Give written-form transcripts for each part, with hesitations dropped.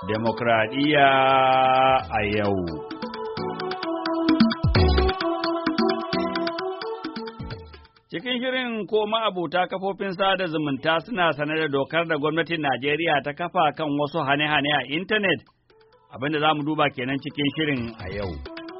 Demokradiyya a yau. Cikin shirin ko ma'abuta kafofin sada zumunta suna sanar da dokar da gwamnatin Najeriya ta kafa kan wasu hane-hane a intanet, abinda za mu duba kenan cikin shirin a yau.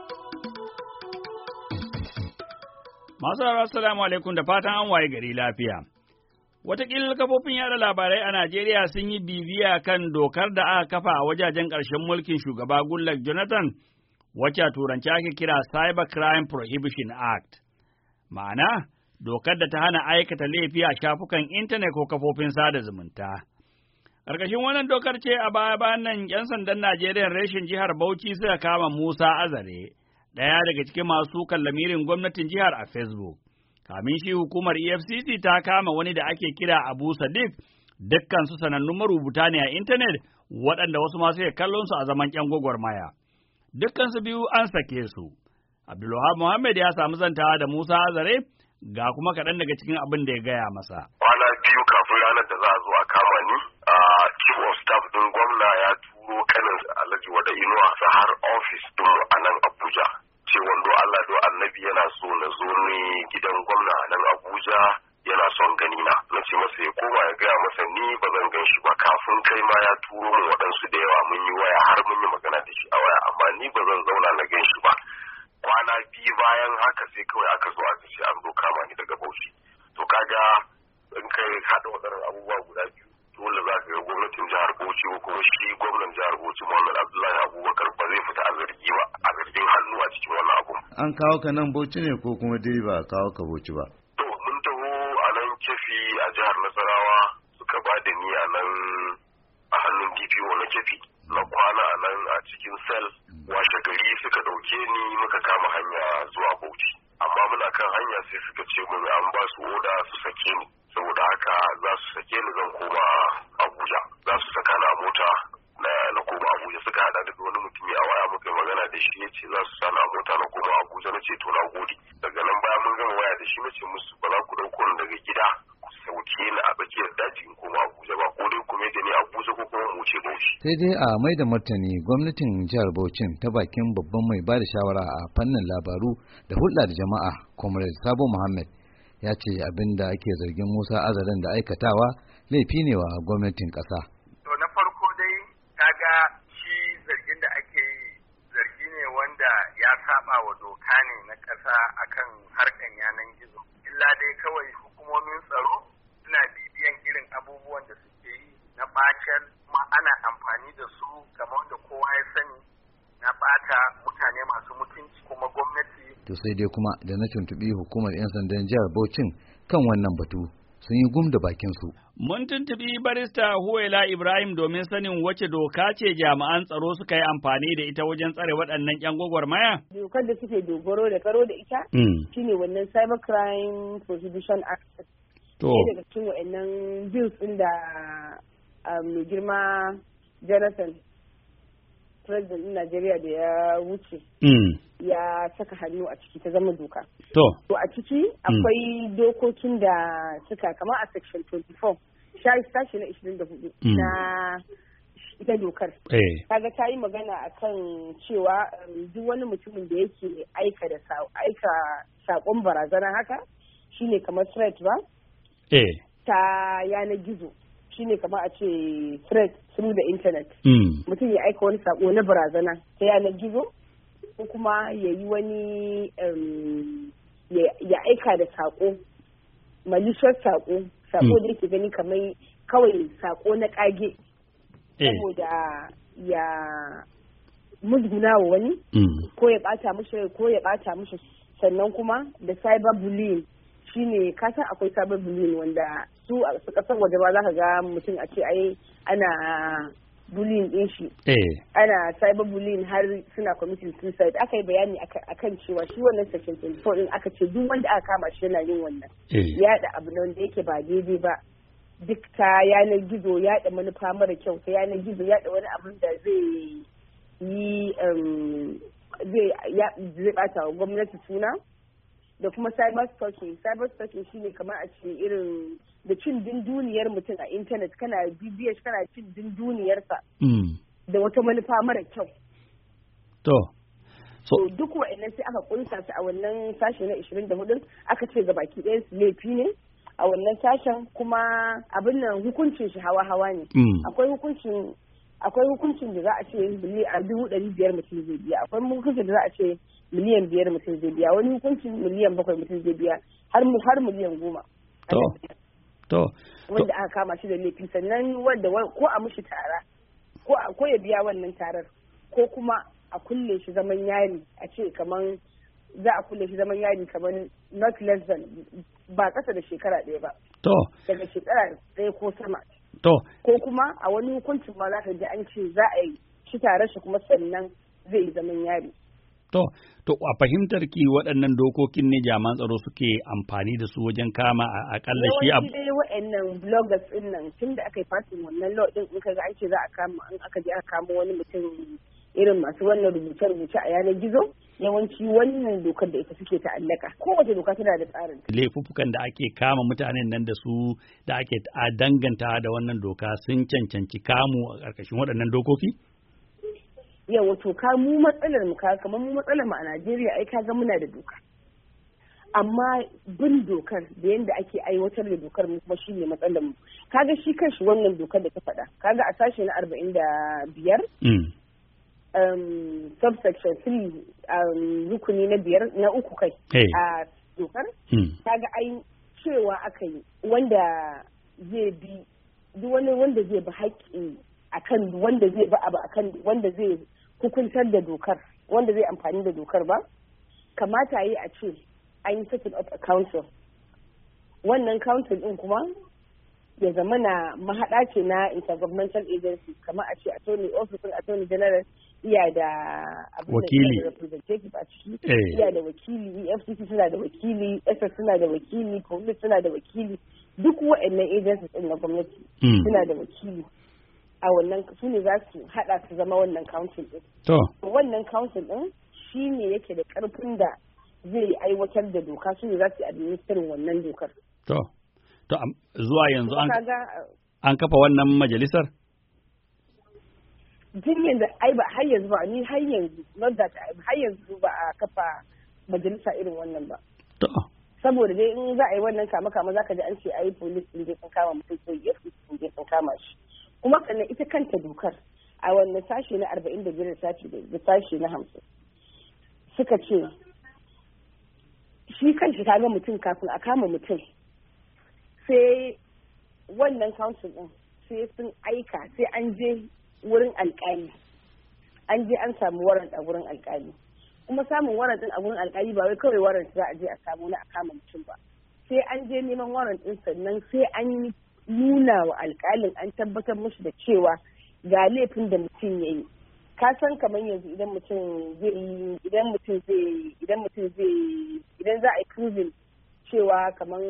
Masu rarra, assalamu alaikum, da fatan an waye gari lafiya. Wataƙila kafofin yada labarai a Najeriya sun yi bibiya kan dokar da aka kafa a wajajen ƙarshen mulkin shugaba Goodluck Jonathan, wacce a turanci ake kira Cyber Crime Prohibition Act. Ma'ana, dokar da ta hana aikata laifi a shafukan intanet ko kafofin sada zumunta. Ƙarƙashin wannan dokar ce a baya-bayan nan 'yan sandan Najeriya reshen jihar Bauchi suka kama Musa Azare, ɗaya daga cikin masu lamirin gwamnatin jihar a Facebook. Kamin shi hukumar EFCC ta kama wani da ake kira Abu Sadiq, dukkan su sanannun marubuta ne a intanet, waɗanda wasu masu ya kallon su a zaman ƴan gwagwarmaya. Dukkan su biyu an sake su. Abdulwahab Muhammad ya samu zantawa da Musa Azare, ga kuma kaɗan daga cikin abin da ya gaya masa. Kwana biyu kafin ranar da za a zo a kama ni, chief of staff ɗin gwamna ya turo kanin Alhaji Wada Inuwa har ofis ɗin a nan Abuja. Ce wando Allah do annabi yana so na zo ni gidan gwamna a nan Abuja, yana son gani na. Na ce masa ya koma ya gaya masa ni ba zan gan shi ba, kafin kai ma ya turo min waɗansu da yawa, mun yi waya har mun yi magana da shi a waya, amma ni ba zan zauna na gan shi ba. Kwana biyu bayan haka sai kawai aka zo aka ce an zo kama ni daga Bauchi. To kaga in kai haɗa waɗannan abubuwa guda biyu, dole za ka ga gwamnatin jihar Bauchi ko kuma shi gwamnan jihar Bauchi Muhammad Abdullahi Abubakar ba zai fita a zargi ba, a zargin hannu a cikin wannan abu. An kawo ka nan Bauchi ne ko kuma dai ba kawo ka Bauchi ba? To mun taho a nan Kefi a jihar Nasarawa, suka ba da ni a nan a hannun DPO na Kefi. Na kwana a nan a cikin sel, washe gari suka ɗauke ni muka kama hanya zuwa Bauchi. Amma muna kan hanya sai suka ce mun an ba su oda su sake ni. Saboda haka za su sake ni zan koma Abuja. Za su saka na mota na koma Abuja. Suka hada da wani mutumi a waya muka magana da shi, ya ce za su sana mota na koma Abuja. Na ce to na gode. Daga nan bayan mun gama waya da shi, na ce musu ba za ku ɗauko ni daga gida ku sauke ni a tsakiyar daji in koma Abuja ba, ko dai kuma da ni Abuja ko kuma mu ce Bauchi. Sai dai a mai da martani, gwamnatin jihar Bauchin ta bakin babban mai ba da shawara a fannin labaru da hulɗa da jama'a, Comrade Sabo Muhammad, ya ce abin da ake zargin Musa Azaren da aikatawa laifi ne wa gwamnatin ƙasa. To na farko dai kaga shi zargin da ake yi zargi ne wanda ya saba wa doka ne na ƙasa akan harkan yanan gizo. Illa dai kawai hukumomin tsaro suna bibiyan irin abubuwan da suke yi na bacin, kuma ana amfani da su kamar da kowa ya sani na bata mutane masu mutunci kuma gwamnati. To sai dai kuma da na tuntuɓi hukumar 'yan sandan jihar Bauchin kan wannan batu, sun yi gum da bakin su. Mun tuntuɓi barista Huwaila Ibrahim domin sanin wace doka ce jami'an tsaro suka yi amfani da ita wajen tsare waɗannan 'yan gwagwarmaya. Dokar da suke dogaro da karo da ita shine wannan Cyber Crime Prohibition Act. To. Daga cikin waɗannan bills ɗin da mai girma Jonathan, President ɗin Najeriya da ya wuce, ya saka hannu a ciki ta zama doka. To a ciki akwai dokokin da suka kama a section 24, sashi na 24 na ita dokar. Kaga ta yi magana akan cewa duk wani mutumin da yake aika saƙon barazana haka shine kamar threat ba? Ta yanar gizo. Shine kamar a ce threat through the internet. Mutum ya aika wani sako na barazana ta yanar gizo, ko kuma ya yi wani ya aika da sako, malicious sako da yake gani kamar kawai sako na kage, saboda ya musguna wa wani, ko ya bata mishi, sannan kuma da cyber bullying. Shine kasan akwai cyber bullying wanda su kasar waje ba za ka ga mutum a ce ai ana bullying din shi, ana cyber bullying har suna committing suicide. Aka yi bayani akan cewa shi wannan section 24 din aka ce duk wanda aka kama shi yana yin wannan yaɗa abu na wanda yake ba daidai ba, duk ta yanar gizo, yaɗa manufa mara kyau ta yanar gizo, yaɗa wani abin da zai yi zai bata wa gwamnati suna, da kuma cyber stalking shine kamar a ce irin da cin dunduniyar mutum a intanet, kana bibiyar kana cin dunduniyarsa da wata manufa mara kyau. So duk wa'annan sai aka kunsa su a wannan sashe na 24 aka ce ga baki ɗaya su laifi ne a wannan sashen, kuma abin nan hukuncin shi hawa-hawa ne. Akwai hukuncin da za a ce $100,000 mutum zai biya, akwai hukuncin da za a ce $5 mutum zai biya, wani hukuncin $7 mutum zai biya har $10,000. Wanda aka kama shi da laifi, sannan wanda ko a mushi tara ko ya biya wannan tarar, ko kuma a kulle shi zaman yari, a ce kaman za a kulle shi zaman yari kaman not less than ba kasa da shekara 1 ba. Daga shekara 1 ko sama. Ko kuma a wani hukuncin ma za ka ji an ce za a yi shi tare shi kuma sannan zai yi zaman yari. To a fahimtar ki waɗannan dokokin ne jami'an tsaro suke amfani da su wajen kama a akalla shi yawanci dai waɗannan bloggers ɗin nan tun da aka yi fasin wannan law ɗin in ka ga an ce za a kama, in aka je aka kama wani mutum irin masu wannan rubuce-rubuce a yanar gizo, yawanci wannan dokar da ita suke ta'allaka. Kowace doka tana da tsarin. Laifuffukan da ake kama mutanen nan da su da ake danganta da wannan doka sun cancanci kamu a ƙarƙashin waɗannan dokoki? Yawa to mu matsalar mu kamar mu matsalar mu a Najeriya ai kaga muna da doka. Amma bin dokar da yadda ake aiwatar da dokar mu kuma shine matsalar mu. Kaga shi kanshi wannan dokar da ta faɗa. Kaga a sashe na 45 subsection 3 rukuni na 5 na 3 kai a dokar. Kaga ai cewa aka yi wanda zai bi duk wani wanda zai bi haƙƙi akan wanda zai bi abu akan wanda zai hukuntar da dokar, wanda zai amfani da dokar ba, kamata yi a ce an yi setting up a council. Wannan council din kuma ya zama na mahaɗa ce na intergovernmental agency, kamar a ce attorney general iya da wakili, representative a ciki, iya da wakili, EFCC suna da wakili, SS suna da wakili, police suna da wakili, duk waɗannan agencies din na gwamnati suna da wakili. A wannan su ne za su haɗa su zama wannan council ɗin. Wannan council ɗin shi ne yake da ƙarfin da zai aiwatar da doka, su ne za su yi administrin wannan dokar. Zuwa yanzu an kafa wannan majalisar? Jin yanzu har yanzu ba ni har yanzu har yanzu ba a kafa majalisa irin wannan ba. Saboda dai in za a yi wannan kama za ka ji an ce a yi police sun je sun kama mutum ko EFCC sun je sun kama shi. Kuma sannan ita kanta dokar a wannan sashe na 45 da sashe na 50 suka ce shi kanshi ta ga mutum kafin a kama mutum sai wannan council din sai sun aika, sai an je wurin alkali, an je an samu warrant a wurin alkali. Kuma samun warrant din a wurin alkali ba wai kawai warrant za a je a samu na a kama mutum ba, sai an je neman warrant din sannan sai an yi nuna wa alkalin, an tabbatar mushi da cewa ga laifin da mutum ya yi. Ka san kamar yanzu idan za a yi proving cewa kamar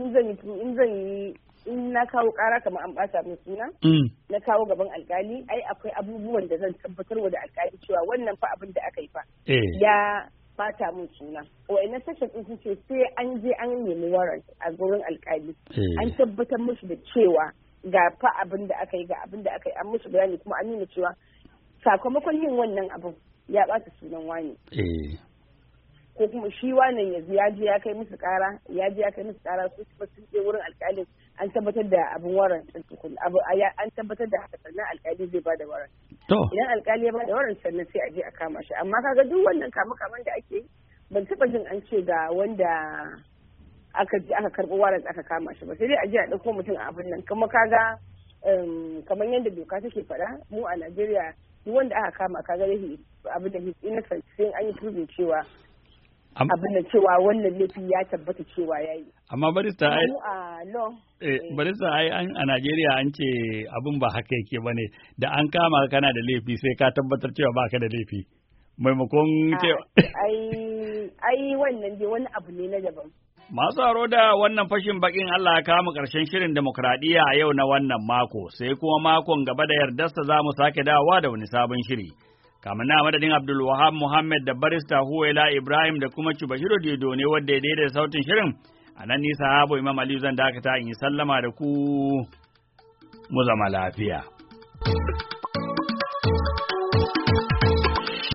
in na kawo kara kamar an bata min suna, na kawo gaban alkali, ai akwai abubuwan da zan tabbatar wa da alkali cewa wannan fa abin da aka yi fa ya bata min suna. Wa'annan sashen ɗin sun ce sai an je an nemi warrant a gurin alkali, an tabbatar mushi da cewa ga fa abin da aka yi, ga abin da aka yi, an mushi bayani kuma an nuna cewa sakamakon yin wannan abin ya bata sunan wani. Ko kuma shi wannan yanzu ya je ya kai musu kara su kuma sun je wurin alkalin an tabbatar da abin warrant ɗin tukun, an tabbatar da haka sannan alkali zai bada warrant. Idan alkali ya bada warrant sannan sai a je a kama shi. Amma kaga duk wannan kama-kaman da ake yi ban taɓa jin an ce ga wanda aka karɓi warrant aka kama shi ba, sai dai a je a ɗauko mutum a abin nan. Kuma kaga kamar yadda doka take faɗa mu a Najeriya duk wanda aka kama kaga dai abin da his innocent sai an yi proving cewa abin da cewa wannan laifi ya tabbata cewa ya yi. Amma barista ai a Najeriya an ce abin ba haka yake bane, da an kama kana da laifi sai ka tabbatar cewa baka da laifi. Maimakon cewa ai wannan dai wani abu ne na daban. Masu haro da wannan fashin bakin Allah ya kama ƙarshen shirin demokradiyya a yau na wannan mako, sai kuma makon gaba da yardarsa za mu sake dawowa da wani sabon shiri. Kamar na madadin Abdulwahab Muhammad da barista Huwaila Ibrahim da kuma Chubashiru Dido ne wadda ya daidaita sautin shirin, a nan ni sahabo Imam Aliyu zan dakata in yi sallama da ku mu zama lafiya.